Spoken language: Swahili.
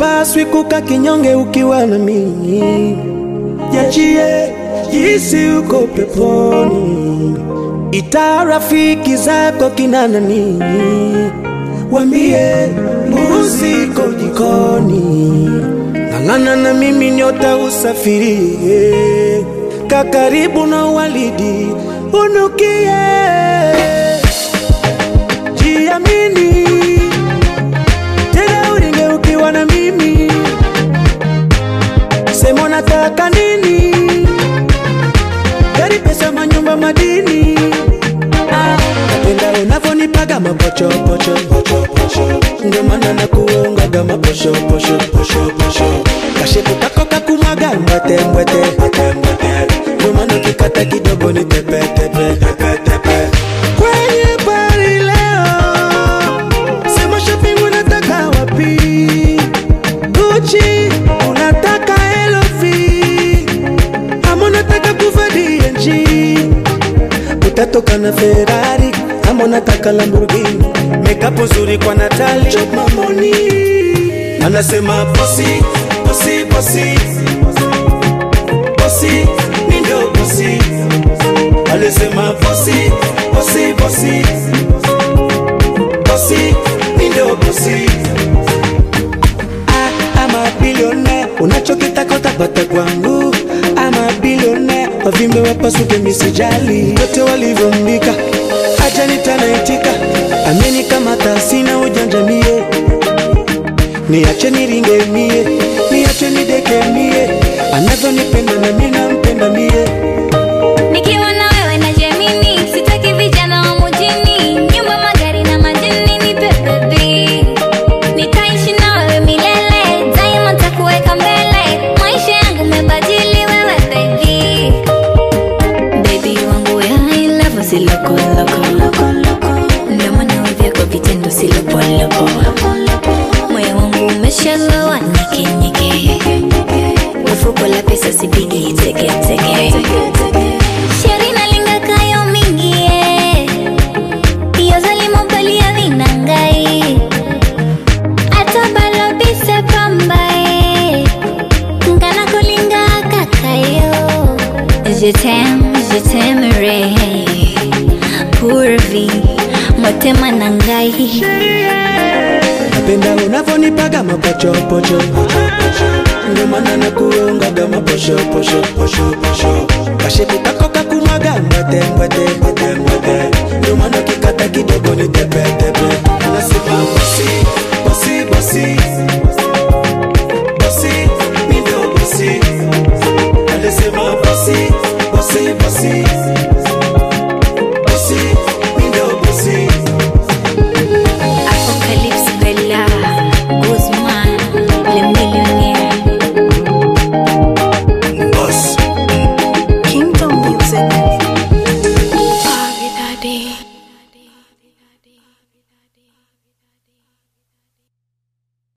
Upaswi kuka kinyonge ukiwa na mimi. Jachie jisi uko peponi. Ita rafiki zako kina nani, wambie mbuzi iko jikoni. Ng'ang'ana na mimi nyota usafiri, kakaribu na walidi unukie. Jiamini tena uringe ukiwa na mimi. Sema nataka nini, gari, pesa, manyumba, madini. Napenda unavyonipaga mapocho pocho pocho pocho, ndio maana nakuongaga maposho posho posho posho. Kashepu kako kakumwaga mwete mwete mwete mwete, ndio maana kikata kidogo ni tepe tepe tepe tepe. Kwenye bari leo sema shopping unataka wapi? Gucci unataka LV, ama unataka kuvadi NG? Utatoka na Ferrari ama unataka Lamborghini? Makeup nzuri kwa Natalie, chop mamoni. Anasema bossy bossy bossy bossy, ndio bossy. Alisema bossy bossy bossy bossy, ndio bossy. I'm a billionaire, unachokitaka utapata kwangu. I'm a billionaire, wavimbe wapasuke misijali. Wote walivyombika aja nitanaitika. Ameni kama tasina ujanja mie, niache niringe mie, niache nideke mie. Anavyonipenda na mimi nampenda mie. Nikiwa na wewe najiamini, sitaki vijana wa mjini. Nyumba, magari na majini nipe baby. Nitaishi na wewe milele, daima nitakuweka mbele. Maisha yangu umebadili wewe baby. Baby wangu ya I love si loko loko loko loko, ndio maana wewe kwa vitendo si loko loko. Moyo wangu umeshalowa nyeke nyeke, ufuko la pesa sipigi teke teke. Sherina linga kayo mingie, iyo zalimo balia vinangai. Atabalo bise pambae, ngana kulinga kakayo. Je t'aime re, purvi, motema nangai. Napenda unavyonipaga mapocho pocho, ndio maana nakuongaga maposho posho posho posho. Kashepu kako kakumwaga mwete mwete mwete.